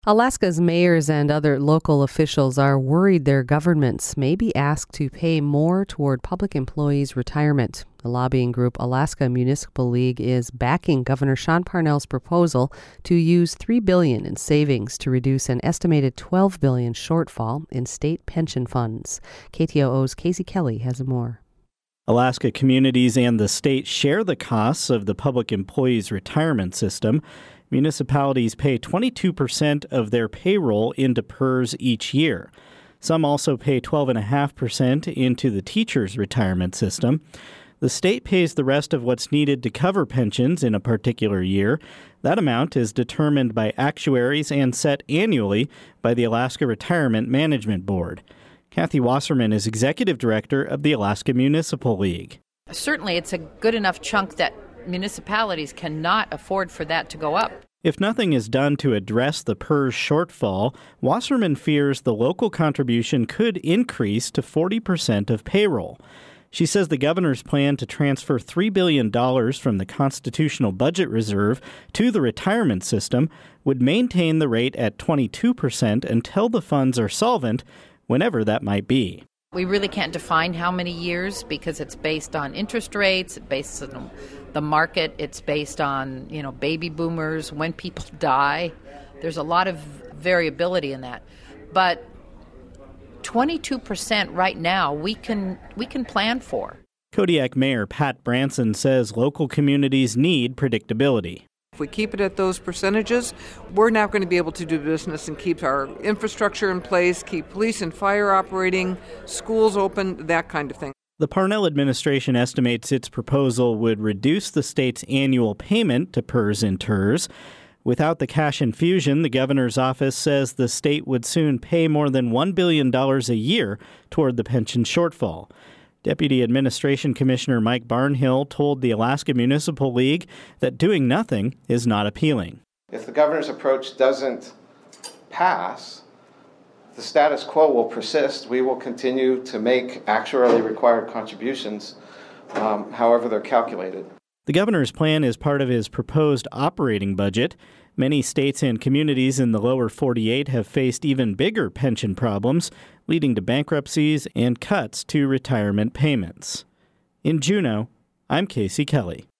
Alaska's mayors and other local officials are worried their governments may be asked to pay more toward public employees' retirement. The lobbying group Alaska Municipal League is backing Governor Sean Parnell's proposal to use $3 billion in savings to reduce an estimated $12 billion shortfall in state pension funds. KTOO's Casey Kelly has more. Alaska communities and the state share the costs of the public employees' retirement system. Municipalities pay 22% of their payroll into PERS each year. Some also pay 12.5% into the teachers' retirement system. The state pays the rest of what's needed to cover pensions in a particular year. That amount is determined by actuaries and set annually by the Alaska Retirement Management Board. Kathy Wasserman is executive director of the Alaska Municipal League. Certainly, it's a good enough chunk that municipalities cannot afford for that to go up. If nothing is done to address the PERS shortfall, Wasserman fears the local contribution could increase to 40% of payroll. She says the governor's plan to transfer $3 billion from the Constitutional Budget Reserve to the retirement system would maintain the rate at 22% until the funds are solvent, whenever that might be. We really can't define how many years because it's based on interest rates, it's based on the market, it's based on, baby boomers, when people die. There's a lot of variability in that. But 22% right now we can plan for. Kodiak Mayor Pat Branson says local communities need predictability. If we keep it at those percentages, we're not going to be able to do business and keep our infrastructure in place, keep police and fire operating, schools open, that kind of thing. The Parnell administration estimates its proposal would reduce the state's annual payment to PERS and TERS. Without the cash infusion, the governor's office says the state would soon pay more than $1 billion a year toward the pension shortfall. Deputy Administration Commissioner Mike Barnhill told the Alaska Municipal League that doing nothing is not appealing. If the governor's approach doesn't pass, the status quo will persist. We will continue to make actuarially required contributions, however they're calculated. The governor's plan is part of his proposed operating budget. Many states and communities in the lower 48 have faced even bigger pension problems, leading to bankruptcies and cuts to retirement payments. In Juneau, I'm Casey Kelly.